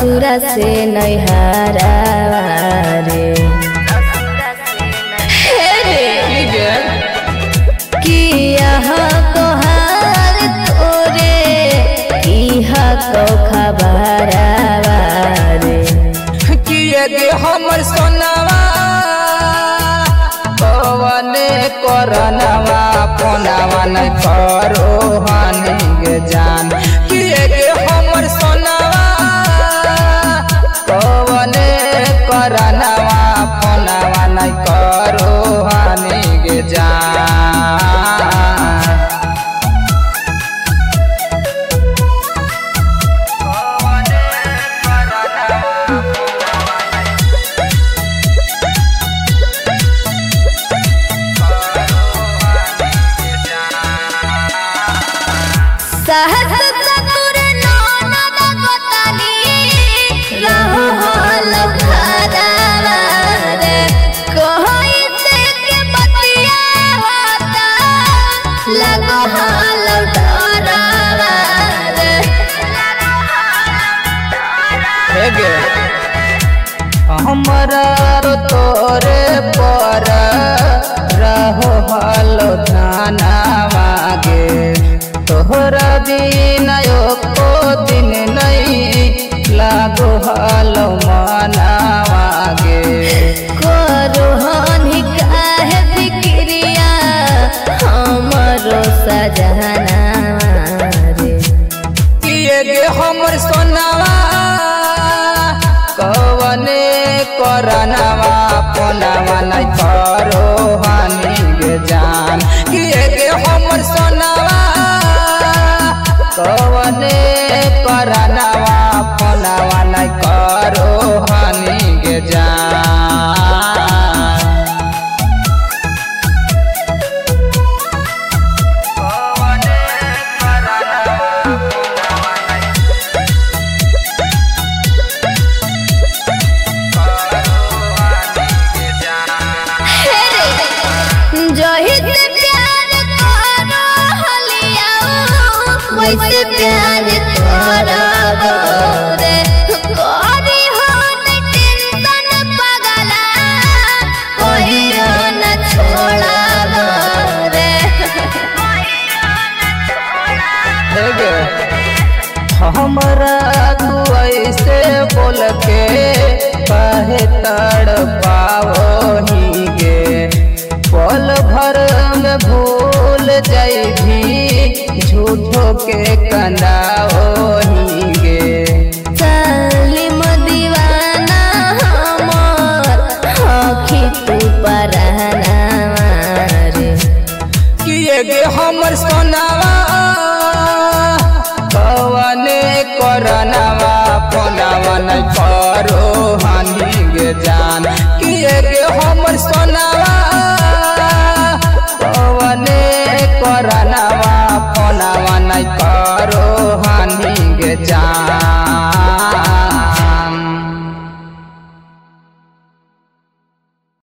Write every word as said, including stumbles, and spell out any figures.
ससुरा से नैहरा रे खबर किए गे हमर सोनावा कवने करनवा फोनवा नहीं करो हानि गे जान किए गे हमर सोनावा कवने करनवा फोनवा नहीं करो हानि गे जान हमरा तोरे पर रहो हलो ध्याना मागे तोहरा बिना एको दिन नहीं लागो हलो मना मागे करो हनी काहे फिक्रिया हमरो सजना रे किए गे हमर सोनावा कवने करनवा फोनवा नहीं करो हानि गे जान किए गे हमर सोनावा कवने करनवा फोनवा नहीं करो हानि गे जान वैसे प्यार तोरा रे कोरी हो न टेंशन पगला कोहियो न छोड़ा रे हमरा तू ऐसे बोल के काहे तड़ पाओ ही गे पल भर में भूल जाई झूठो के कंदाओ ही गे सलीम दीवाना हमर आँखी तू परहना रे किए गे हमर सोनावा कवने करनवा फोनवा नहीं करो हानि गे जान किए गे हमर सोना